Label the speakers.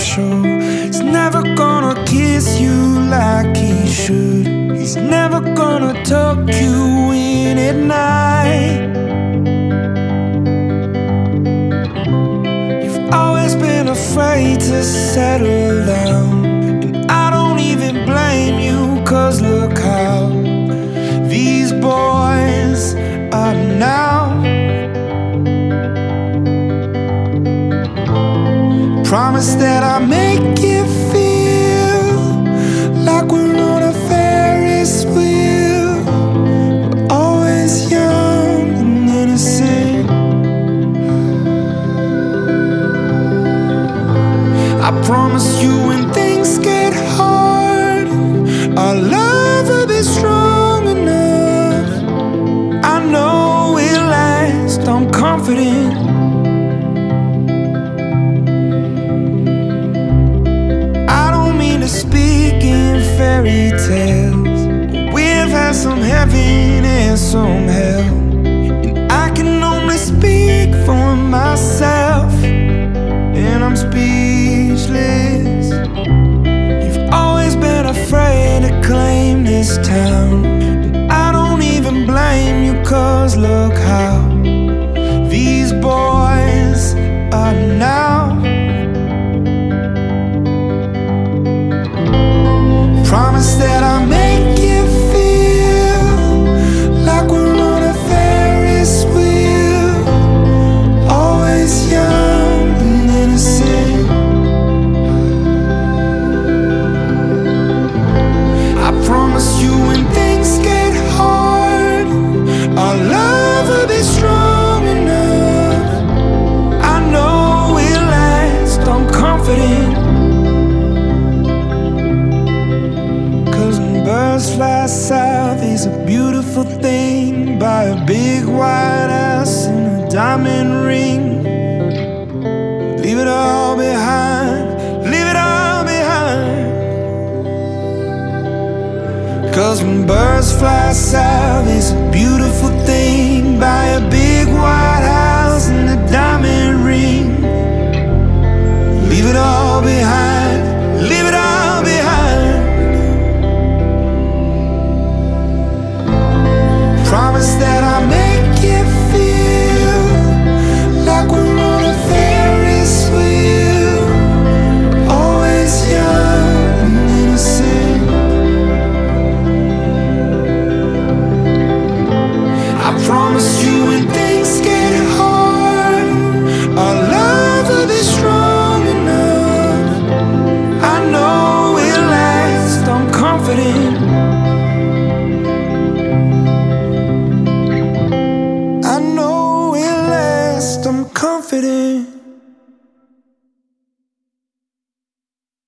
Speaker 1: sure. He's never gonna kiss you like he should. He's never gonna tuck you in at night. You've always been afraid to settle down, and I don't even blame you, 'cause look how these boys are now. Promise that I'll make you feel like we're on a Ferris wheel. We're always young and innocent. I promise you when things get hard, our love will be strong enough. I know we'll last, I'm confident. Speak in fairy tales. We've had some heaven and some hell, and I can only speak for myself, and I'm speechless. You've always been afraid to claim this town, and I don't even blame you, 'cause look how these boys are now. Promise that I'll make you feel like we're on a Ferris wheel. Always young and innocent. I promise you when things get hard, our love will be strong enough. I know we'll last, I'm confident. Birds fly south is a beautiful thing, by a big white house and a diamond ring. Leave it all behind, leave it all behind. 'Cause when birds fly south is a beautiful thing, by a big white house and a diamond ring. Leave it all behind, leave it all behind. Promise that I'll make you feel like we're on a Ferris wheel. Always young and innocent. I promise you when things get hard, our love will be strong enough. I know we'll last, I'm confident. I'm confident.